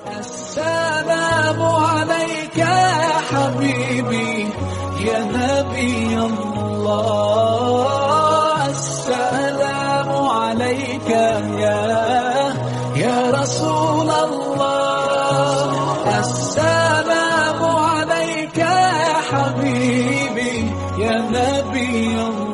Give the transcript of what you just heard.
السلام عليك يا حبيبي يا نبي الله، السلام عليك يا رسول الله، السلام عليك يا حبيبي يا نبي الله.